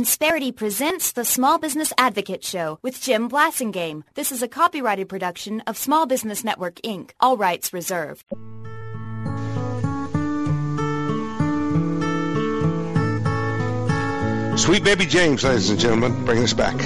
Insperity presents the Small Business Advocate Show with Jim Blasingame. This is a copyrighted production of Small Business Network, Inc., all rights reserved. Sweet Baby James, ladies and gentlemen, bringing us back.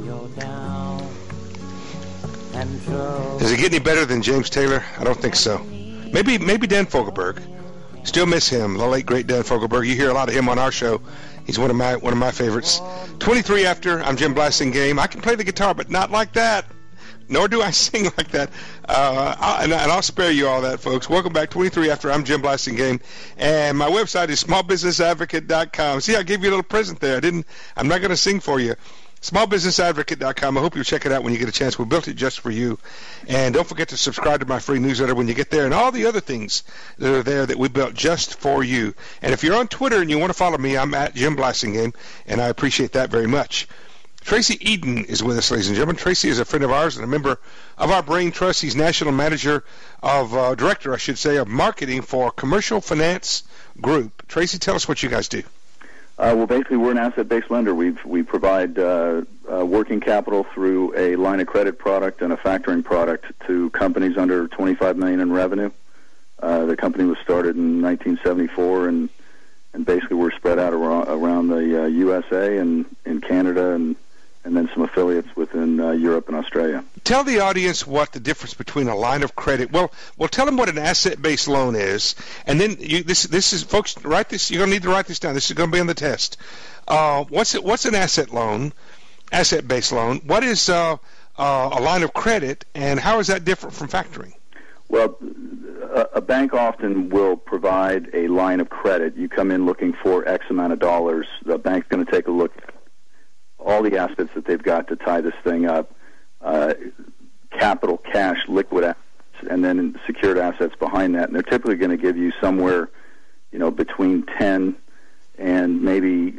Does it get any better than James Taylor? I don't think so. Maybe Dan Fogelberg. Still miss him, the late great Dan Fogelberg. You hear a lot of him on our show. He's one of my favorites. 23 after. I'm Jim Blasingame. I can play the guitar, but not like that. Nor do I sing like that. And I'll spare you all that, folks. Welcome back. 23 after. I'm Jim Blasingame, and my website is smallbusinessadvocate.com. See, I gave you a little present there. I'm not going to sing for you. Smallbusinessadvocate.com. I hope you'll check it out when you get a chance. We built it just for you. And don't forget to subscribe to my free newsletter when you get there and all the other things that are there that we built just for you. And if you're on Twitter and you want to follow me, I'm at Jim Blasingame, and I appreciate that very much. Tracy Eden is with us, ladies and gentlemen. Tracy is a friend of ours and a member of our Brain Trust. He's National Director, of Marketing for Commercial Finance Group. Tracy, tell us what you guys do. Well, basically, we're an asset-based lender. We provide working capital through a line of credit product and a factoring product to companies under $25 million in revenue. The company was started in 1974, and basically we're spread out around the USA and in Canada and then some affiliates within Europe and Australia. Tell the audience what the difference between a line of credit. Well, tell them what an asset-based loan is, and then this is, folks, write this. You're going to need to write this down. This is going to be on the test. What's an asset-based loan? What is a line of credit, and how is that different from factoring? Well, a bank often will provide a line of credit. You come in looking for X amount of dollars. The bank's going to take a look at all the assets that they've got to tie this thing up, capital, cash, liquid assets, and then secured assets behind that. And they're typically going to give you somewhere, between 10 and maybe,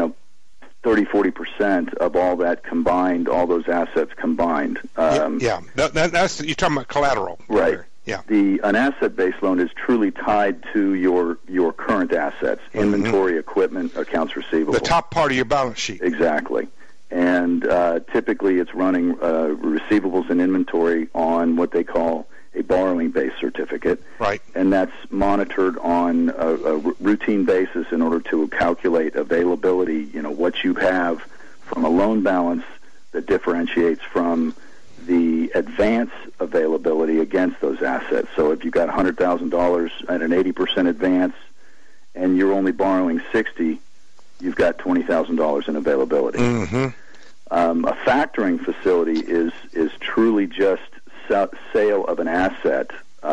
30-40% of all that combined, all those assets combined. That's you're talking about collateral, right? Yeah. An asset-based loan is truly tied to your current assets, inventory, equipment, accounts receivable. The top part of your balance sheet. Exactly. And typically it's running receivables and inventory on what they call a borrowing-based certificate. Right. And that's monitored on a routine basis in order to calculate availability, what you have from a loan balance that differentiates from the advance availability against those assets. So if you've got $100,000 at an 80% advance and you're only borrowing $60,000, you've got $20,000 in availability. Mm-hmm. A factoring facility is truly just sale of an asset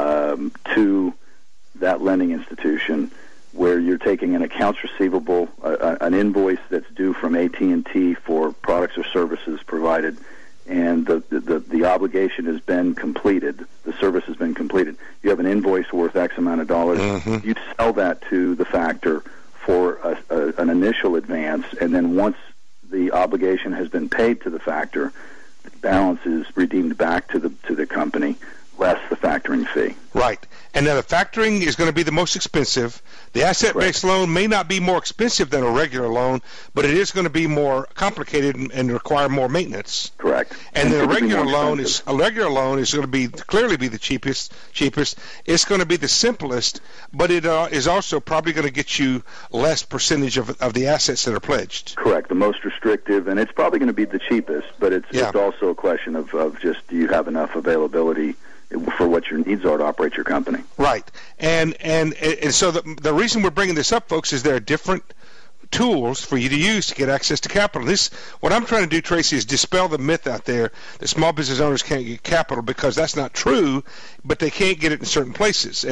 to that lending institution, where you're taking an accounts receivable, an invoice that's due from AT&T for products or services provided, and the obligation has been completed, the service has been completed. You have an invoice worth X amount of dollars. Mm-hmm. You sell that to the factor for an initial advance, and then once the obligation has been paid to the factor, the balance is redeemed back to the company, less the factoring fee. Right. And now the factoring is going to be the most expensive. The asset-based loan may not be more expensive than a regular loan, but it is going to be more complicated and require more maintenance. Correct. And then a regular loan is going to be clearly be the cheapest. It's going to be the simplest, but it is also probably going to get you less percentage of the assets that are pledged. Correct. The most restrictive, and it's probably going to be the cheapest, but it's also a question of just, do you have enough availability for what your needs are to operate your company. Right. And so the reason we're bringing this up, folks, is there are different tools for you to use to get access to capital. What I'm trying to do, Tracy, is dispel the myth out there that small business owners can't get capital, because that's not true, but they can't get it in certain places.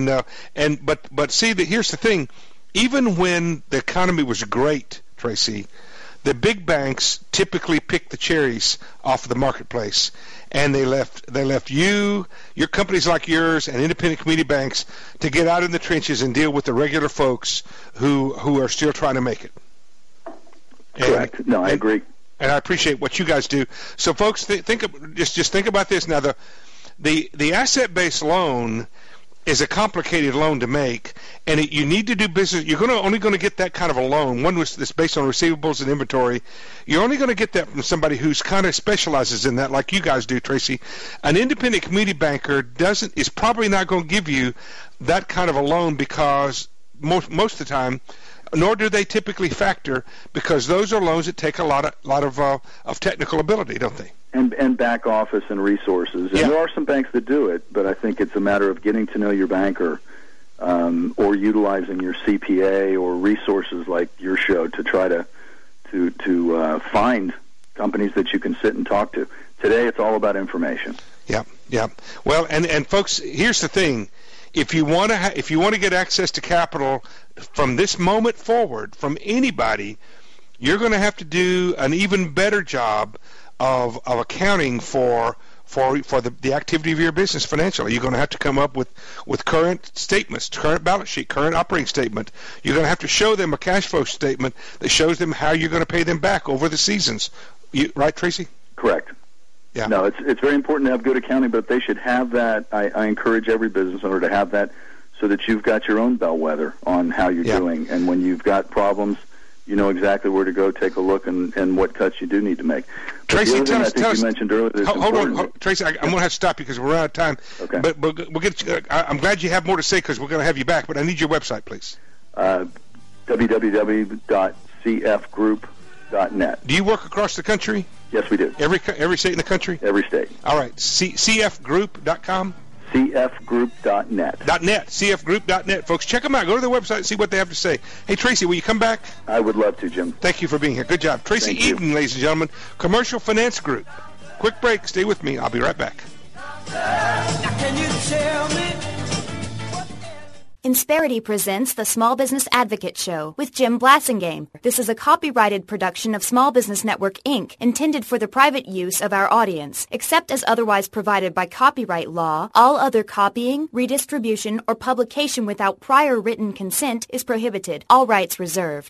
But see, here's the thing. Even when the economy was great, Tracy, the big banks typically picked the cherries off of the marketplace, and they left your companies like yours and independent community banks to get out in the trenches and deal with the regular folks who are still trying to make it. Correct. I agree. And I appreciate what you guys do. So, folks, think about this now. The asset-based loan is a complicated loan to make, and you need to do business. You're only going to get that kind of a loan, one that's based on receivables and inventory. You're only going to get that from somebody who's kind of specializes in that, like you guys do, Tracy. An independent community banker is probably not going to give you that kind of a loan because most of the time, nor do they typically factor, because those are loans that take a lot of technical ability, don't they? And back office and resources. And there are some banks that do it, but I think it's a matter of getting to know your banker, or utilizing your CPA or resources like your show to try to find companies that you can sit and talk to. Today, it's all about information. Yeah. Well, and folks, here's the thing: if you want to get access to capital from this moment forward from anybody, you're going to have to do an even better job of accounting for the activity of your business financially. You're going to have to come up with current statements, current balance sheet, current operating statement. You're going to have to show them a cash flow statement that shows them how you're going to pay them back over the seasons. Right, Tracy? Correct. Yeah. No, it's very important to have good accounting, but they should have that. I encourage every business owner to have that so that you've got your own bellwether on how you're doing. And when you've got problems, you know exactly where to go, take a look, and what cuts you do need to make. Tracy, tell us. You mentioned earlier. Hold on, Tracy. I'm going to have to stop you because we're out of time. Okay. But we'll get. I'm glad you have more to say because we're going to have you back. But I need your website, please. www.cfgroup.net. Do you work across the country? Yes, we do. Every state in the country? Every state. All right. cfgroup.com? cfgroup.net. cfgroup.net. Folks, check them out. Go to their website and see what they have to say. Hey, Tracy, will you come back? I would love to, Jim. Thank you for being here. Good job. Tracy Eaton, ladies and gentlemen, Commercial Finance Group. Quick break. Stay with me. I'll be right back. Now can you tell me? Insperity presents the Small Business Advocate Show with Jim Blasingame. This is a copyrighted production of Small Business Network, Inc., intended for the private use of our audience. Except as otherwise provided by copyright law, all other copying, redistribution, or publication without prior written consent is prohibited. All rights reserved.